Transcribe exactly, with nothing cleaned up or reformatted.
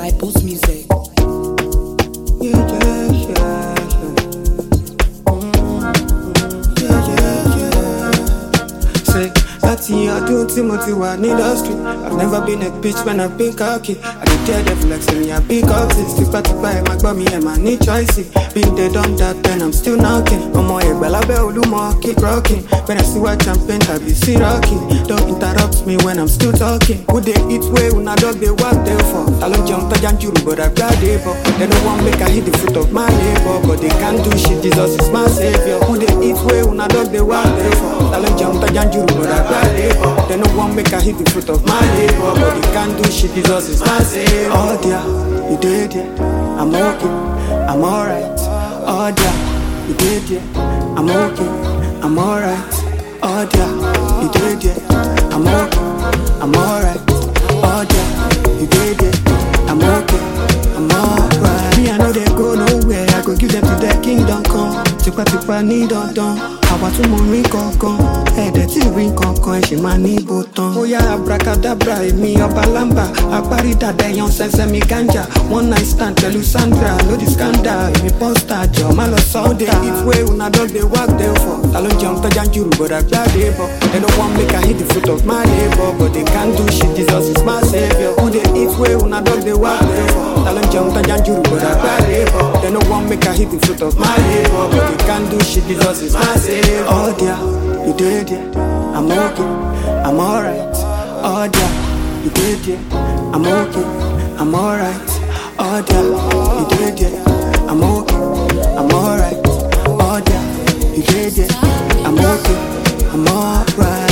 by Boost Music. Yeah, yeah, yeah, yeah. Mm, yeah, yeah, yeah. Say, láti ọdún tí mo ti wà ní industry, I've never been a bitch when I've been cocky. I dey tear the flex when me I big artist. Tipátipá ẹ̀ máa gbọ́ mi ẹ̀ máa ní choice. Been there done that then I'm still knocking. Ọmọ Ẹ̀gbá lábẹ́ Olúmọ keep rocking. When I see white champagne I be see rocking. Don't interrupt me when I'm still talking. Who dey eat way una dog dey work there for? Ta ló jẹun tọ́jà ń jùrù but I gbá dey bọ̀. They no wan make I hit the fruit of my labour, but they can't do shit, Jesus is my savior. Who dey eat way una dog dey work there for? Ta ló jẹun tọ́jà ń jùrù but I gbá dey bọ̀. They no wan make I hit the fruit of my labour, but they can't do shit, Jesus is my savior. Oh dear, you did it, I'm okay, I'm alright. Oh dear, you did it, I'm okay, I'm alright. Oh dear, you did it, I'm okay, I'm alright. Oh dear, you did it, I'm okay, I'm alright. Me I know they go nowhere, I go give them to their kingdom come. Tipátipá ní dandan, àwa tún mọ rí kankan. Ẹ̀dẹ̀ tí rí kankan ẹ̀ ṣì máa ní ibo tán. Ó yá abracadabra èmi ọba lámbà. Apárí dàda ẹ̀yàn sẹ́sẹ́ mi ganja. One night stand pẹ̀lú Sandra lódì scandal. Èmi pọ́stà jọ má lọ sọ́ọ́dẹ̀. They eat way una dog dey work there for. Ta ló jẹun tọ́jà ń jùrù but àgbà dey bọ̀. They no wan make I hit the fruit of my labour, but they can't do shit, Jesus is my savior. Who dey eat way una dog dey work there for? Ta ló jẹun tọ́jà ń jùrù but àgbà dey bọ̀. They no wan make I hit the fruit of my labour, but they can't do shit, Jesus is my savior. Oh dear, you did it, I'm okay, I'm alright. Oh dear, you did it, I'm okay, I'm alright. Oh dear, you did it, I'm okay, I'm alright. Oh dear, you did it, I'm okay, I'm alright.